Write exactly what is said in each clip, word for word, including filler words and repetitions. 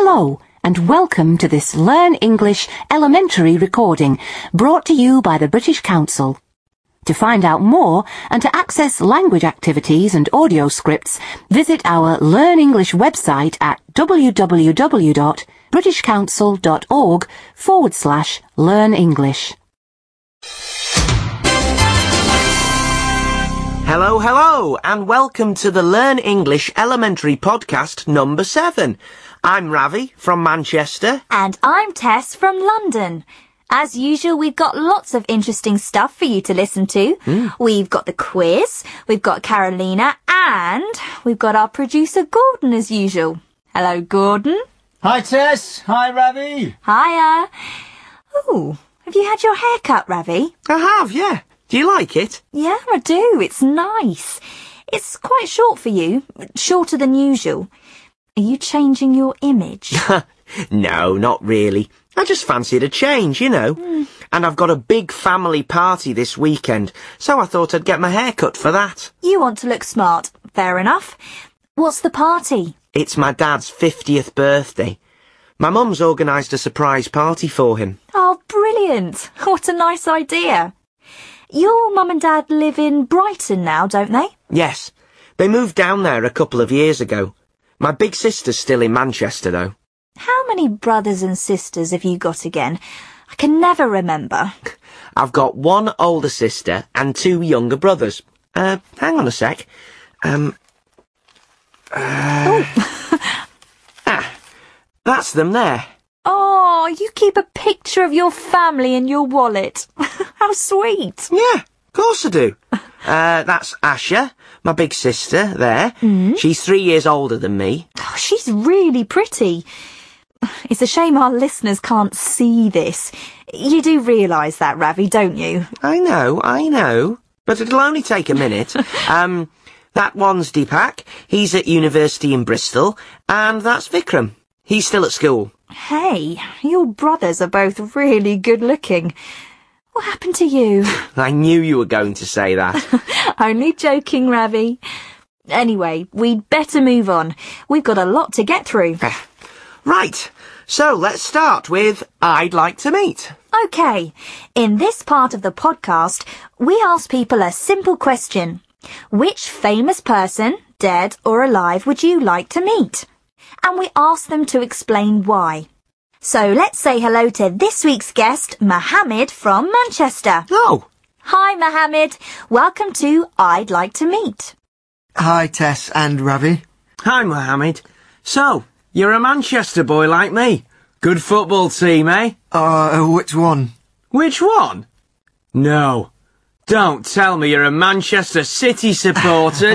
Hello, and welcome to this Learn English elementary recording brought to you by the British Council. To find out more and to access language activities and audio scripts, visit our Learn English website at www.britishcouncil.org forward slash learn English. Hello, hello, and welcome to the Learn English Elementary Podcast number seven. I'm Ravi from Manchester. And I'm Tess from London. As usual, we've got lots of interesting stuff for you to listen to. Mm. We've got the quiz, we've got Carolina, and we've got our producer Gordon as usual. Hello, Gordon. Hi, Tess. Hi, Ravi. Hiya. Oh, have you had your hair cut, Ravi? I have, yeah. Do you like it? Yeah, I do. It's nice. It's quite short for you, shorter than usual. Are you changing your image? No, not really. I just fancied a change, you know. Mm. And I've got a big family party this weekend, so I thought I'd get my hair cut for that. You want to look smart. Fair enough. What's the party? It's my dad's fiftieth birthday. My mum's organised a surprise party for him. Oh, brilliant. What a nice idea. Your mum and dad live in Brighton now, don't they? Yes. They moved down there a couple of years ago. My big sister's still in Manchester, though. How many brothers and sisters have you got again? I can never remember. I've got one older sister and two younger brothers. Uh, hang on a sec. Um... Uh, oh. ah, that's them there. Oh, you keep a picture of your family in your wallet. How sweet. Yeah, of course I do. uh, that's Asha, my big sister, there. Mm. She's three years older than me. Oh, she's really pretty. It's a shame our listeners can't see this. You do realise that, Ravi, don't you? I know, I know. But it'll only take a minute. um, that one's Deepak. He's at university in Bristol. And that's Vikram. He's still at school. Hey, your brothers are both really good looking. What happened to you? I knew you were going to say that. Only joking, Ravi. Anyway, we'd better move on. We've got a lot to get through. Right, so let's start with I'd like to meet. OK, in this part of the podcast, we ask people a simple question. Which famous person, dead or alive, would you like to meet? And we ask them to explain why. So let's say hello to this week's guest, Mohammed from Manchester. Oh. Hi, Mohammed. Welcome to I'd Like to Meet. Hi, Tess and Ravi. Hi, Mohammed. So, you're a Manchester boy like me. Good football team, eh? Uh, which one? Which one? No. Don't tell me you're a Manchester City supporter.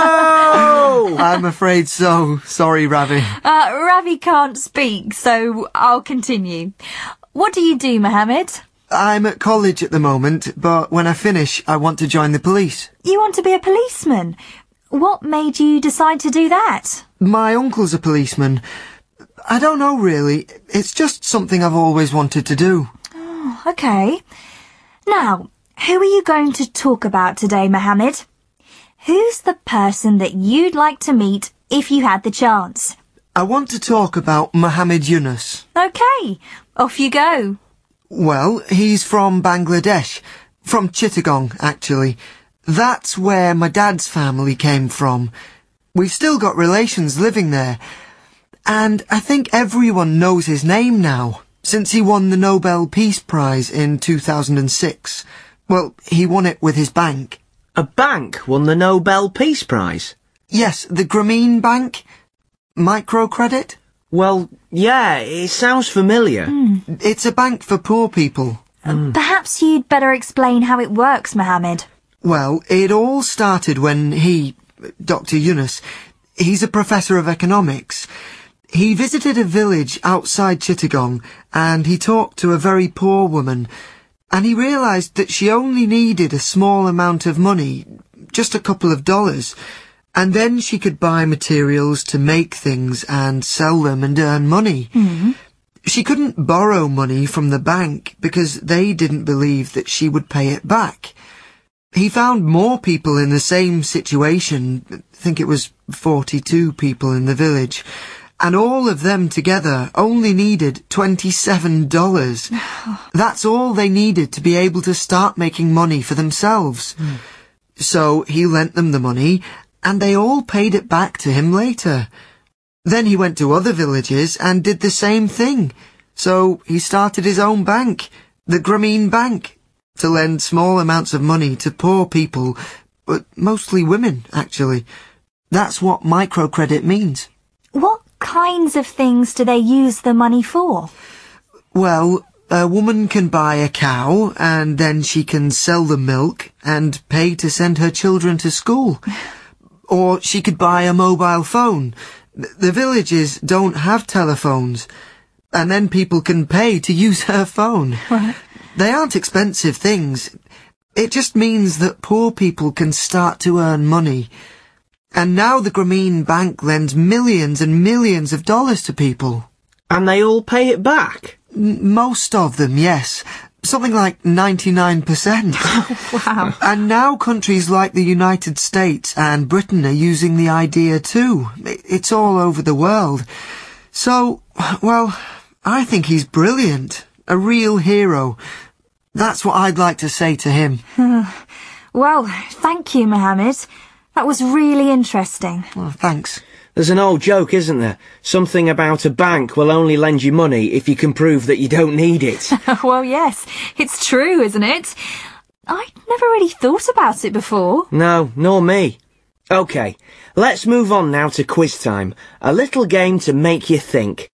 No! I'm afraid so. Sorry, Ravi. Uh, Ravi can't speak, so I'll continue. What do you do, Mohammed? I'm at college at the moment, but when I finish, I want to join the police. You want to be a policeman? What made you decide to do that? My uncle's a policeman. I don't know, really. It's just something I've always wanted to do. Oh, OK. Now, who are you going to talk about today, Mohammed? Who's the person that you'd like to meet if you had the chance? I want to talk about Mohammed Yunus. OK, off you go. Well, he's from Bangladesh. From Chittagong, actually. That's where my dad's family came from. We've still got relations living there. And I think everyone knows his name now, since he won the Nobel Peace Prize in two thousand six. Well, he won it with his bank. A bank won the Nobel Peace Prize? Yes, the Grameen Bank. Microcredit. Well, yeah, it sounds familiar. Mm. It's a bank for poor people. Mm. Perhaps you'd better explain how it works, Mohammed. Well, it all started when he, Doctor Yunus, he's a professor of economics. He visited a village outside Chittagong and he talked to a very poor woman. And he realised that she only needed a small amount of money, just a couple of dollars, and then she could buy materials to make things and sell them and earn money. Mm-hmm. She couldn't borrow money from the bank because they didn't believe that she would pay it back. He found more people in the same situation, I think it was forty-two people in the village, and all of them together only needed twenty-seven dollars. That's all they needed to be able to start making money for themselves. Mm. So he lent them the money, and they all paid it back to him later. Then he went to other villages and did the same thing. So he started his own bank, the Grameen Bank, to lend small amounts of money to poor people, but mostly women, actually. That's what microcredit means. What kinds of things do they use the money for? Well, a woman can buy a cow, and then she can sell the milk and pay to send her children to school. Or she could buy a mobile phone. The villages don't have telephones, and then people can pay to use her phone. What? They aren't expensive things. It just means that poor people can start to earn money. And now the Grameen Bank lends millions and millions of dollars to people. And they all pay it back? M- most of them, yes. Something like ninety-nine percent. Wow. And now countries like the United States and Britain are using the idea too. It's all over the world. So, well, I think he's brilliant. A real hero. That's what I'd like to say to him. Well, thank you, Mohammed. That was really interesting. Well, thanks. There's an old joke, isn't there? Something about a bank will only lend you money if you can prove that you don't need it. Well, yes, it's true, isn't it? I'd never really thought about it before. No, nor me. OK, let's move on now to quiz time. A little game to make you think.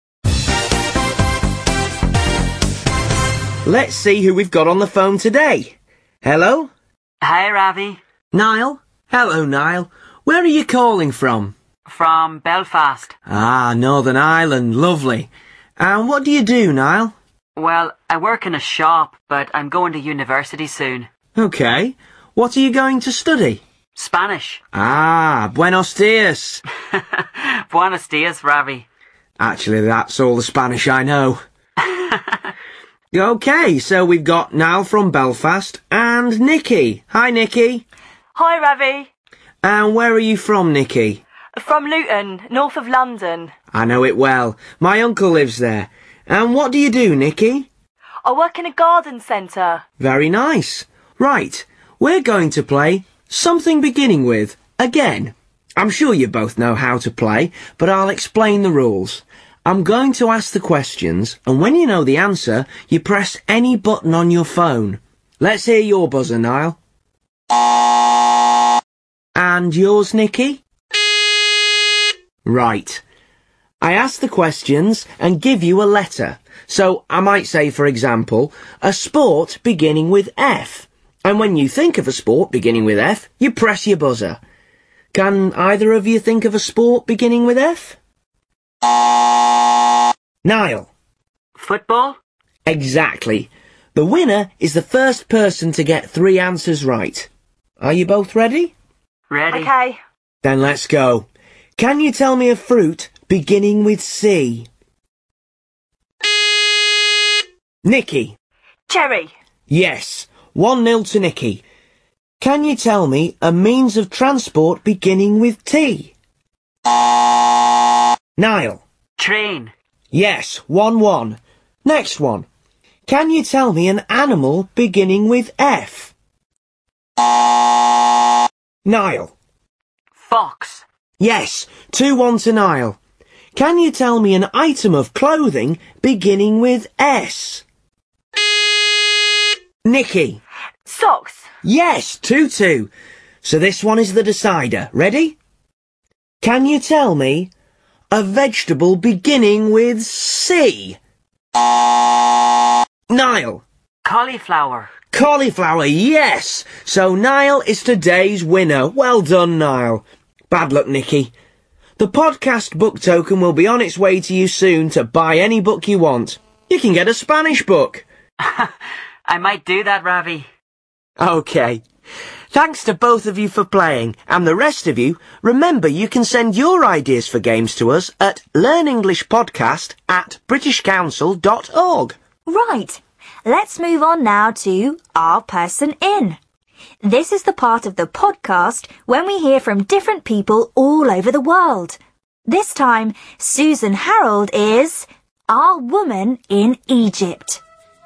Let's see who we've got on the phone today. Hello? Hi, Ravi. Niall? Hello, Niall. Where are you calling from? From Belfast. Ah, Northern Ireland. Lovely. And what do you do, Niall? Well, I work in a shop, but I'm going to university soon. OK. What are you going to study? Spanish. Ah, buenos dias. Buenos dias, Ravi. Actually, that's all the Spanish I know. OK, so we've got Niall from Belfast and Nikki. Hi, Nikki. Hi, Ravi. And where are you from, Nikki? From Luton, north of London. I know it well. My uncle lives there. And what do you do, Nikki? I work in a garden centre. Very nice. Right, we're going to play Something Beginning With again. I'm sure you both know how to play, but I'll explain the rules. I'm going to ask the questions, and when you know the answer, you press any button on your phone. Let's hear your buzzer, Niall. And yours, Nikki? Right. I ask the questions and give you a letter. So I might say, for example, a sport beginning with F. And when you think of a sport beginning with F, you press your buzzer. Can either of you think of a sport beginning with F? Niall? Football? Exactly. The winner is the first person to get three answers right. Are you both ready? Ready. Okay. Then let's go. Can you tell me a fruit beginning with C? Nikki? Cherry. Yes. One nil to Nikki. Can you tell me a means of transport beginning with T? Niall? Train. Yes. One one. Next one. Can you tell me an animal beginning with F? Niall? Fox. Yes. Two one to Niall. Can you tell me an item of clothing beginning with S? Nikki? Socks. Yes. Two two. So this one is the decider. Ready? Can you tell me a vegetable beginning with C? Niall? Cauliflower. Cauliflower, yes! So Niall is today's winner. Well done, Niall. Bad luck, Nikki. The podcast book token will be on its way to you soon to buy any book you want. You can get a Spanish book. I might do that, Ravi. OK. Thanks to both of you for playing, and the rest of you, remember you can send your ideas for games to us at learnenglishpodcast at british council dot org. Right. Let's move on now to Our Person In. This is the part of the podcast when we hear from different people all over the world. This time, Susan Harold is Our Woman in Egypt.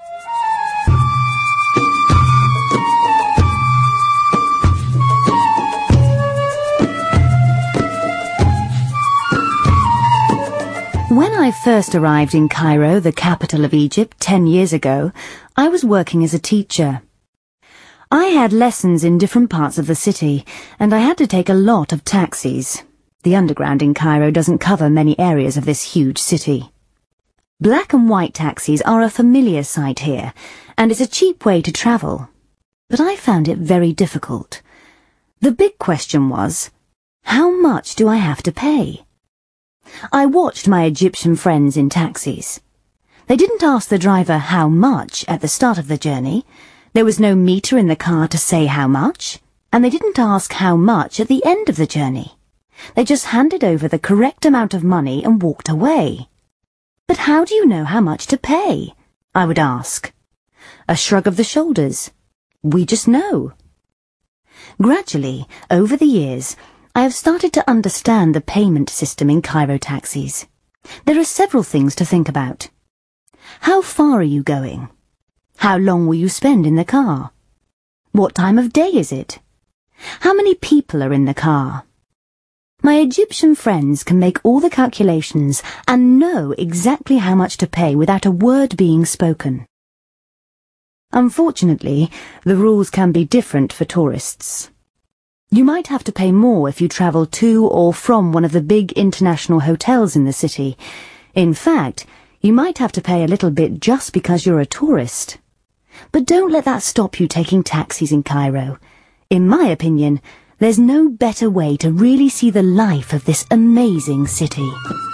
When I first arrived in Cairo, the capital of Egypt, ten years ago, I was working as a teacher. I had lessons in different parts of the city, and I had to take a lot of taxis. The underground in Cairo doesn't cover many areas of this huge city. Black and white taxis are a familiar sight here, and it's a cheap way to travel. But I found it very difficult. The big question was, how much do I have to pay? I watched my Egyptian friends in taxis. They didn't ask the driver how much at the start of the journey. There was no meter in the car to say how much, and they didn't ask how much at the end of the journey. They just handed over the correct amount of money and walked away. But how do you know how much to pay? I would ask. A shrug of the shoulders. We just know. Gradually, over the years, I have started to understand the payment system in Cairo taxis. There are several things to think about. How far are you going? How long will you spend in the car? What time of day is it? How many people are in the car? My Egyptian friends can make all the calculations and know exactly how much to pay without a word being spoken. Unfortunately, the rules can be different for tourists. You might have to pay more if you travel to or from one of the big international hotels in the city. In fact, you might have to pay a little bit just because you're a tourist. But don't let that stop you taking taxis in Cairo. In my opinion, there's no better way to really see the life of this amazing city.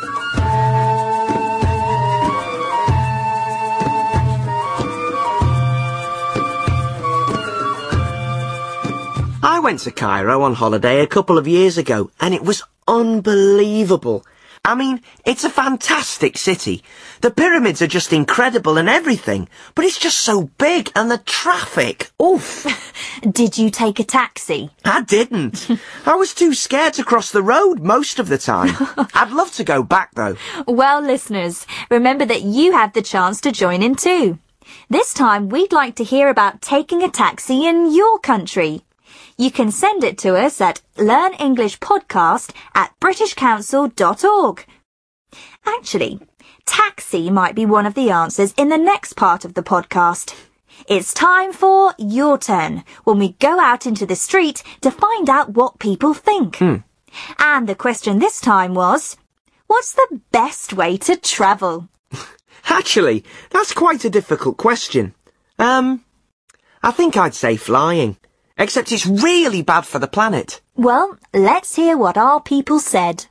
I went to Cairo on holiday a couple of years ago, and it was unbelievable. I mean, it's a fantastic city. The pyramids are just incredible and everything, but it's just so big, and the traffic, oof. Did you take a taxi? I didn't. I was too scared to cross the road most of the time. I'd love to go back, though. Well, listeners, remember that you have the chance to join in too. This time, we'd like to hear about taking a taxi in your country. You can send it to us at learnenglishpodcast at british council dot org. Actually, taxi might be one of the answers in the next part of the podcast. It's time for Your Turn, when we go out into the street to find out what people think. Hmm. And the question this time was, what's the best way to travel? Actually, that's quite a difficult question. Um, I think I'd say flying. Except it's really bad for the planet. Well, let's hear what our people said.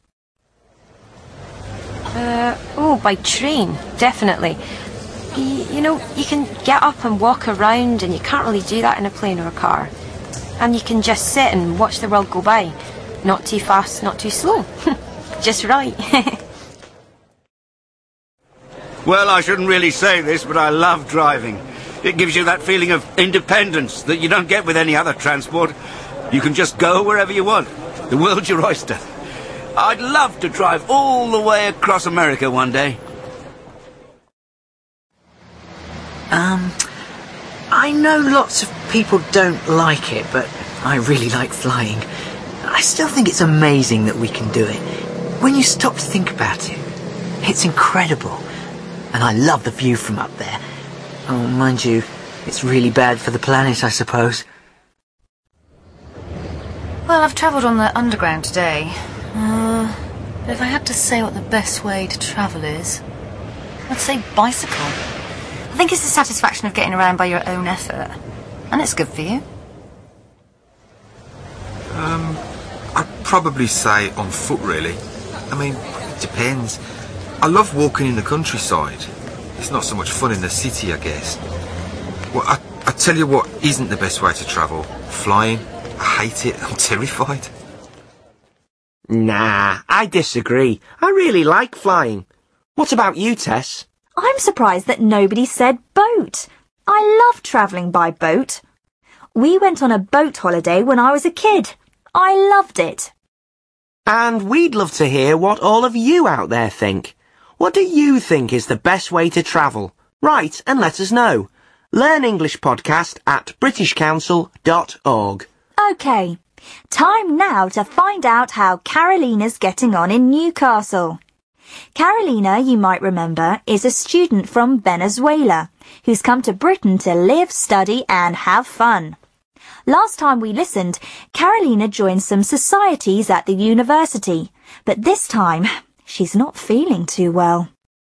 Uh, oh, by train, definitely. Y you know, you can get up and walk around, and you can't really do that in a plane or a car. And you can just sit and watch the world go by. Not too fast, not too slow. Just right. Well, I shouldn't really say this, but I love driving. It gives you that feeling of independence that you don't get with any other transport. You can just go wherever you want. The world's your oyster. I'd love to drive all the way across America one day. Um, I know lots of people don't like it, but I really like flying. I still think it's amazing that we can do it. When you stop to think about it, it's incredible. And I love the view from up there. Oh, mind you, it's really bad for the planet, I suppose. Well, I've travelled on the underground today. Uh, but if I had to say what the best way to travel is, I'd say bicycle. I think it's the satisfaction of getting around by your own effort. And it's good for you. Um, I'd probably say on foot, really. I mean, it depends. I love walking in the countryside. It's not so much fun in the city, I guess. Well, I, I tell you what isn't the best way to travel. Flying. I hate it. I'm terrified. Nah, I disagree. I really like flying. What about you, Tess? I'm surprised that nobody said boat. I love travelling by boat. We went on a boat holiday when I was a kid. I loved it. And we'd love to hear what all of you out there think. What do you think is the best way to travel? Write and let us know. Learn English Podcast at british council dot org. OK, time now to find out how Carolina's getting on in Newcastle. Carolina, you might remember, is a student from Venezuela who's come to Britain to live, study and have fun. Last time we listened, Carolina joined some societies at the university, but this time she's not feeling too well.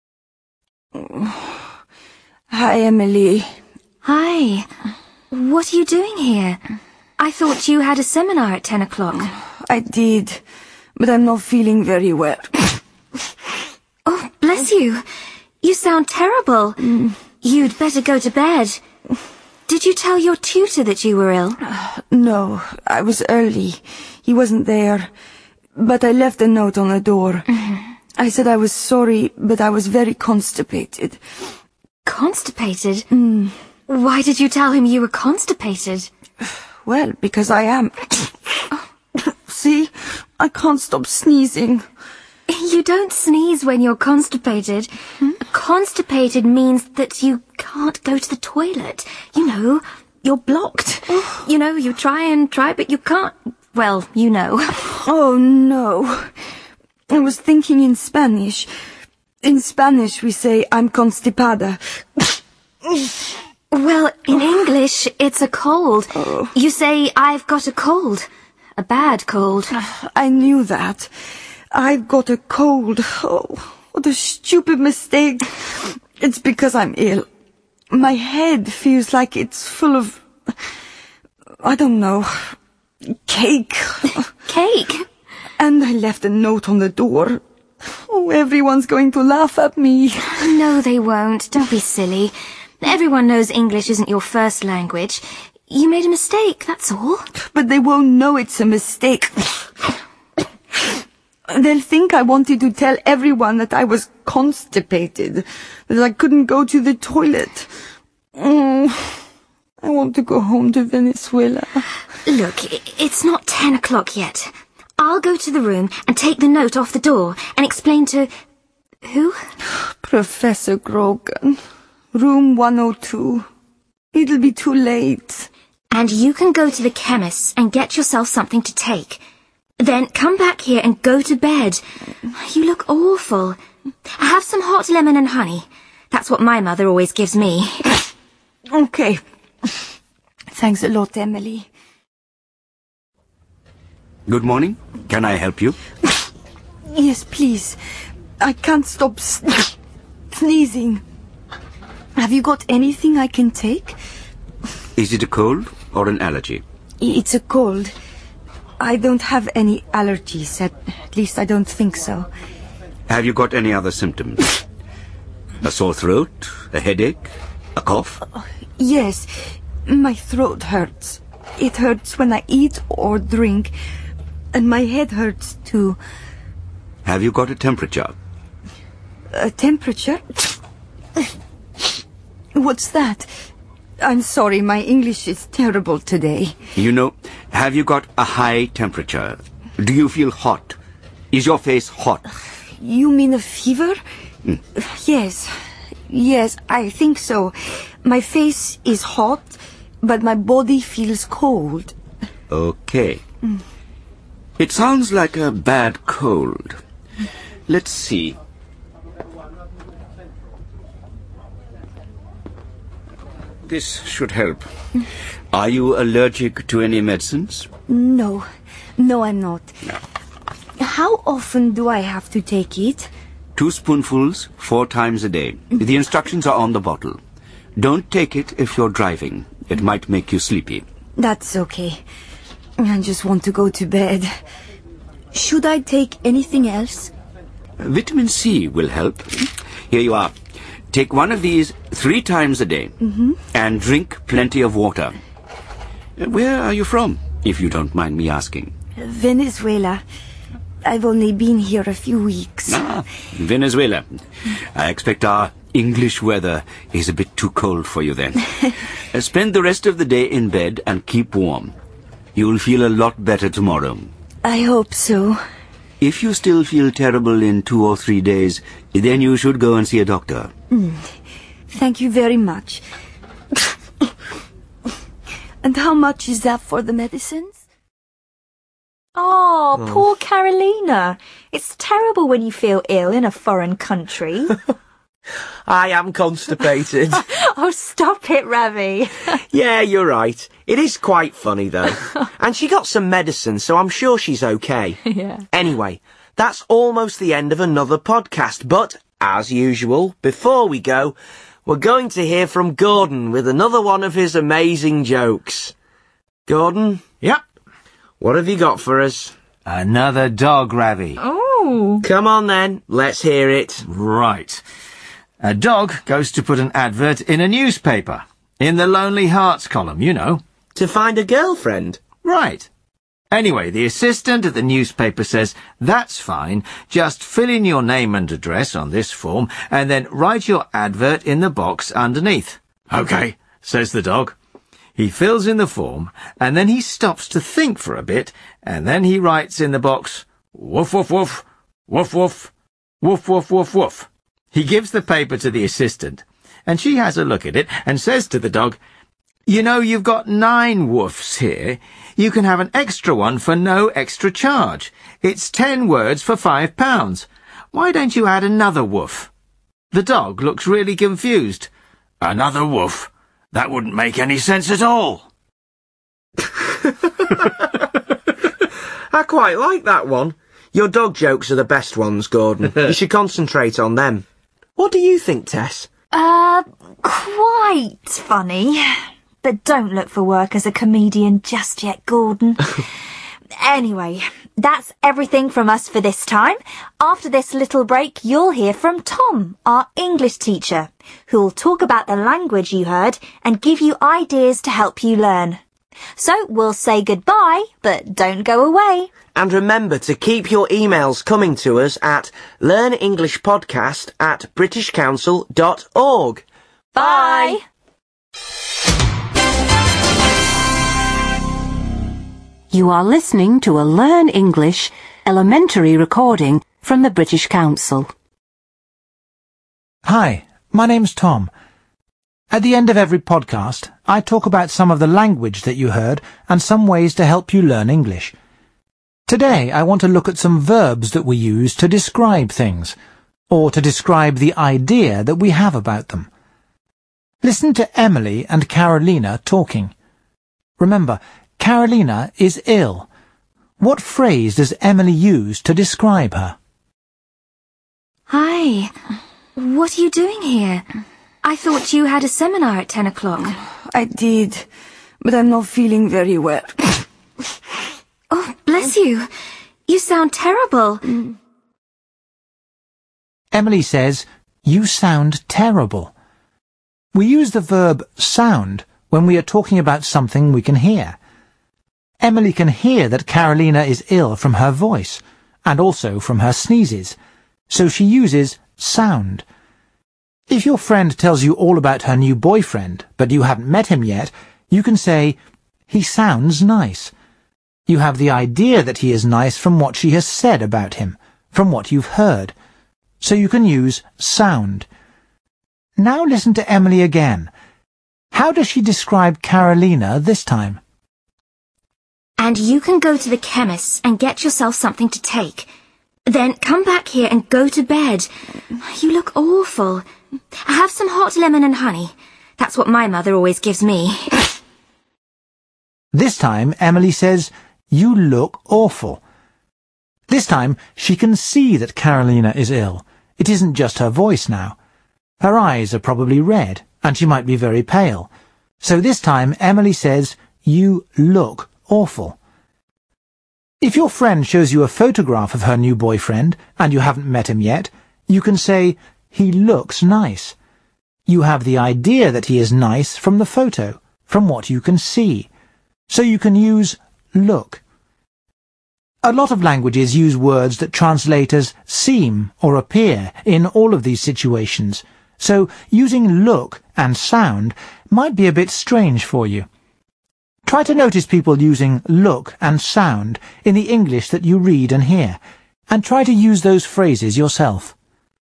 Hi, Emily. Hi. What are you doing here? I thought you had a seminar at ten o'clock. I did, but I'm not feeling very well. Oh, bless you. You sound terrible. Mm. You'd better go to bed. Did you tell your tutor that you were ill? No, I was early. He wasn't there. But I left a note on the door. Mm-hmm. I said I was sorry, but I was very constipated. Constipated? Mm. Why did you tell him you were constipated? Well, because I am. See? I can't stop sneezing. You don't sneeze when you're constipated. Hmm? Constipated means that you can't go to the toilet. You know, you're blocked. Oh. You know, you try and try, but you can't. Well, you know. Oh, no. I was thinking in Spanish. In Spanish, we say, I'm constipada. Well, in English, it's a cold. Oh. You say, I've got a cold. A bad cold. I knew that. I've got a cold. Oh, what a stupid mistake. It's because I'm ill. My head feels like it's full of, I don't know, cake. Cake? And I left a note on the door. Oh, everyone's going to laugh at me. No, they won't. Don't be silly. Everyone knows English isn't your first language. You made a mistake, that's all. But they won't know it's a mistake. They'll think I wanted to tell everyone that I was constipated, that I couldn't go to the toilet. Oh, I want to go home to Venezuela. Look, it's not ten o'clock yet. I'll go to the room and take the note off the door and explain to... who? Professor Grogan. Room one oh two. It'll be too late. And you can go to the chemist's and get yourself something to take. Then come back here and go to bed. You look awful. Have some hot lemon and honey. That's what my mother always gives me. Okay. Thanks a lot, Emily. Good morning. Can I help you? Yes, please. I can't stop sn- sneezing. Have you got anything I can take? Is it a cold or an allergy? It's a cold. I don't have any allergies, at, at least I don't think so. Have you got any other symptoms? A sore throat? A headache? A cough? Uh, yes, my throat hurts. It hurts when I eat or drink, and my head hurts too. Have you got a temperature? A temperature? What's that? I'm sorry, my English is terrible today. You know, have you got a high temperature? Do you feel hot? Is your face hot? You mean a fever? Mm. Yes, yes, I think so. My face is hot, but my body feels cold. Okay. Mm. It sounds like a bad cold. Let's see. This should help. Are you allergic to any medicines? No. No, I'm not. No. How often do I have to take it? Two spoonfuls, four times a day. The instructions are on the bottle. Don't take it if you're driving. It might make you sleepy. That's okay. I just want to go to bed. Should I take anything else? Vitamin C will help. Here you are. Take one of these three times a day. Mm-hmm. And drink plenty of water. Where are you from, if you don't mind me asking? Venezuela. I've only been here a few weeks. Ah, Venezuela. I expect our English weather is a bit too cold for you then. uh, spend the rest of the day in bed and keep warm. You'll feel a lot better tomorrow. I hope so. If you still feel terrible in two or three days, then you should go and see a doctor. Mm. Thank you very much. And how much is that for the medicines? Oh, Oh. poor Carolina. It's terrible when you feel ill in a foreign country. I am constipated. Oh, stop it, Ravi. Yeah, you're right. It is quite funny, though. And she got some medicine, so I'm sure she's okay. Yeah. Anyway, that's almost the end of another podcast, but, as usual, before we go, we're going to hear from Gordon with another one of his amazing jokes. Gordon? Yep. What have you got for us? Another dog, Ravi. Oh. Come on then, let's hear it. Right. A dog goes to put an advert in a newspaper. In the Lonely Hearts column, you know. To find a girlfriend? Right. Anyway, the assistant at the newspaper says, that's fine, just fill in your name and address on this form, and then write your advert in the box underneath. OK, says the dog. He fills in the form, and then he stops to think for a bit, and then he writes in the box, woof, woof, woof, woof, woof, woof, woof, woof, woof. He gives the paper to the assistant, and she has a look at it and says to the dog, you know, you've got nine woofs here. You can have an extra one for no extra charge. It's ten words for five pounds. Why don't you add another woof? The dog looks really confused. Another woof? That wouldn't make any sense at all. I quite like that one. Your dog jokes are the best ones, Gordon. You should concentrate on them. What do you think, Tess? Uh, quite funny. But don't look for work as a comedian just yet, Gordon. Anyway, that's everything from us for this time. After this little break, you'll hear from Tom, our English teacher, who'll talk about the language you heard and give you ideas to help you learn. So we'll say goodbye, but don't go away. And remember to keep your emails coming to us at learnenglishpodcast at british council dot org. Bye! You are listening to a Learn English elementary recording from the British Council. Hi, my name's Tom. At the end of every podcast, I talk about some of the language that you heard and some ways to help you learn English. Today, I want to look at some verbs that we use to describe things, or to describe the idea that we have about them. Listen to Emily and Carolina talking. Remember, Carolina is ill. What phrase does Emily use to describe her? Hi. What are you doing here? I thought you had a seminar at ten o'clock. I did, but I'm not feeling very well. Oh, bless you. You sound terrible. Mm. Emily says, you sound terrible. We use the verb sound when we are talking about something we can hear. Emily can hear that Carolina is ill from her voice, and also from her sneezes, so she uses sound. If your friend tells you all about her new boyfriend, but you haven't met him yet, you can say, he sounds nice. You have the idea that he is nice from what she has said about him, from what you've heard. So you can use sound. Now listen to Emily again. How does she describe Carolina this time? And you can go to the chemist's and get yourself something to take. Then come back here and go to bed. You look awful. Have some hot lemon and honey. That's what my mother always gives me. This time, Emily says, you look awful. This time, she can see that Carolina is ill. It isn't just her voice now. Her eyes are probably red, and she might be very pale. So this time, Emily says, you look awful. If your friend shows you a photograph of her new boyfriend, and you haven't met him yet, you can say, he looks nice. You have the idea that he is nice from the photo, from what you can see. So you can use look. A lot of languages use words that translate as seem or appear in all of these situations, so using look and sound might be a bit strange for you. Try to notice people using look and sound in the English that you read and hear. and try to use those phrases yourself.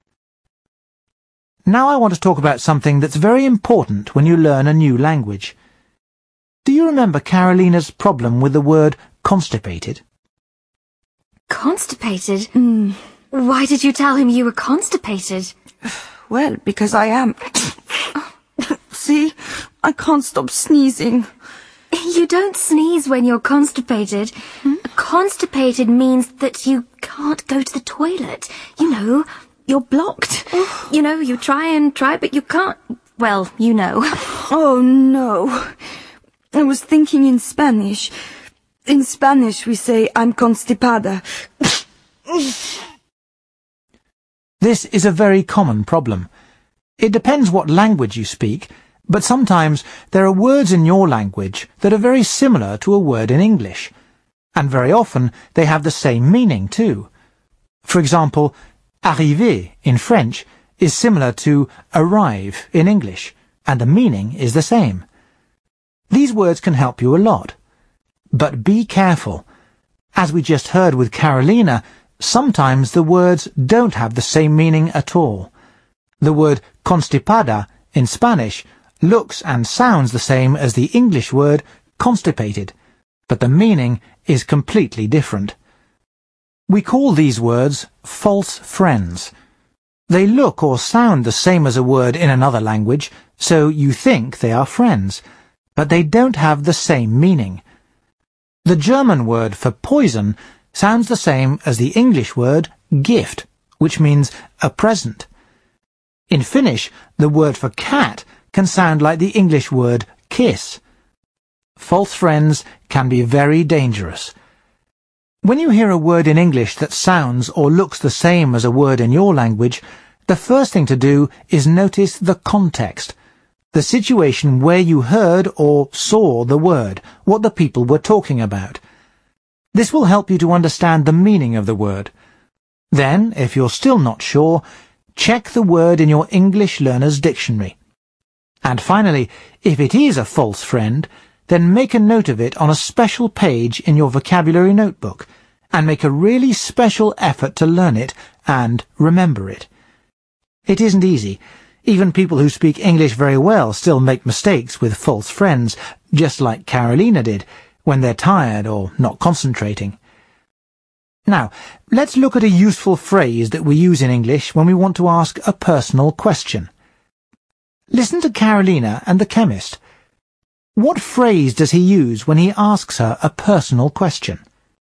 Now I want to talk about something that's very important when you learn a new language. Do you remember Carolina's problem with the word constipated? Constipated? Mm. Why did you tell him you were constipated? Well, because I am. See? I can't stop sneezing. You don't sneeze when you're constipated. Hmm? Constipated means that you can't go to the toilet. You know, you're blocked. Oh. You know, you try and try, but you can't. Well, you know. Oh, no. I was thinking in Spanish. In Spanish we say, I'm constipada. This is a very common problem. It depends what language you speak, but sometimes there are words in your language that are very similar to a word in English, and very often they have the same meaning too. For example, arriver in French is similar to arrive in English, and the meaning is the same. These words can help you a lot. But be careful. As we just heard with Carolina, sometimes the words don't have the same meaning at all. The word constipada in Spanish looks and sounds the same as the English word constipated, but the meaning is completely different. We call these words false friends. They look or sound the same as a word in another language, so you think they are friends, but they don't have the same meaning. The German word for poison sounds the same as the English word gift, which means a present. In Finnish, the word for cat can sound like the English word kiss. False friends can be very dangerous. When you hear a word in English that sounds or looks the same as a word in your language, the first thing to do is notice the context, the situation where you heard or saw the word, what the people were talking about. This will help you to understand the meaning of the word. Then, if you're still not sure, check the word in your English Learner's Dictionary. And finally, if it is a false friend, then make a note of it on a special page in your vocabulary notebook, and make a really special effort to learn it and remember it. It isn't easy. Even people who speak English very well still make mistakes with false friends, just like Carolina did, when they're tired or not concentrating. Now, let's look at a useful phrase that we use in English when we want to ask a personal question. Listen to Carolina and the chemist. What phrase does he use when he asks her a personal question?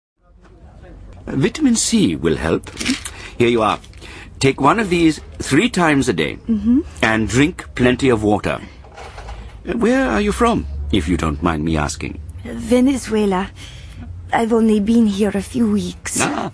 Vitamin C will help. Here you are. Take one of these three times a day, mm-hmm. and drink plenty of water. Where are you from, if you don't mind me asking? Venezuela. I've only been here a few weeks. Ah.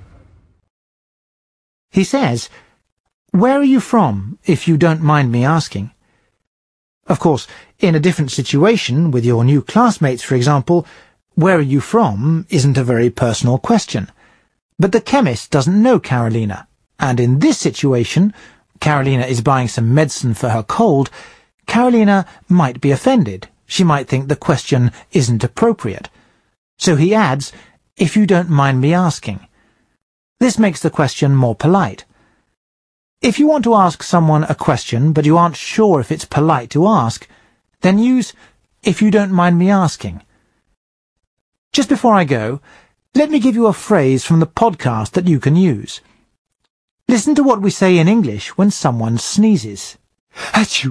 He says, "Where are you from, if you don't mind me asking?" Of course, in a different situation, with your new classmates, for example, "Where are you from?" isn't a very personal question. But the chemist doesn't know Carolina. And in this situation, Carolina is buying some medicine for her cold, Carolina might be offended. She might think the question isn't appropriate. So he adds, "if you don't mind me asking." This makes the question more polite. If you want to ask someone a question but you aren't sure if it's polite to ask, then use "if you don't mind me asking." Just before I go, let me give you a phrase from the podcast that you can use. Listen to what we say in English when someone sneezes. Achoo!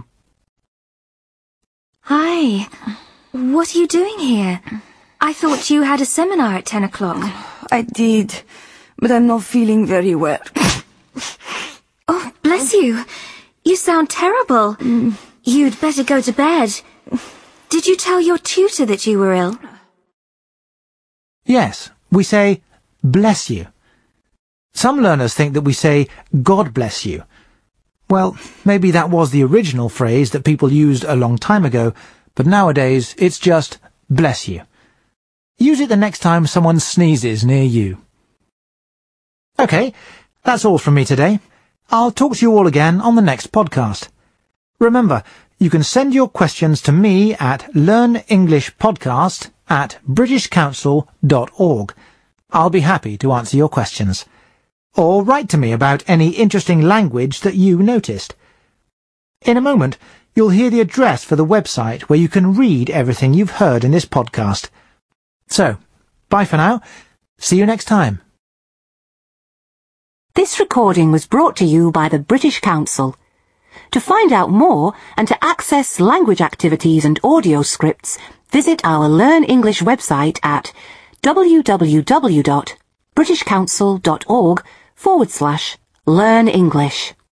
Hi. What are you doing here? I thought you had a seminar at ten o'clock. I did, but I'm not feeling very well. Oh, bless you. You sound terrible. Mm. You'd better go to bed. Did you tell your tutor that you were ill? Yes, we say, "bless you." Some learners think that we say, "God bless you." Well, maybe that was the original phrase that people used a long time ago, but nowadays it's just, "bless you." Use it the next time someone sneezes near you. Okay, that's all from me today. I'll talk to you all again on the next podcast. Remember, you can send your questions to me at learnenglishpodcast at british council dot org. I'll be happy to answer your questions. or write to me about any interesting language that you noticed. In a moment, you'll hear the address for the website where you can read everything you've heard in this podcast. So, bye for now. See you next time. This recording was brought to you by the British Council. To find out more and to access language activities and audio scripts, visit our Learn English website at www.britishcouncil.org forward slash learn English.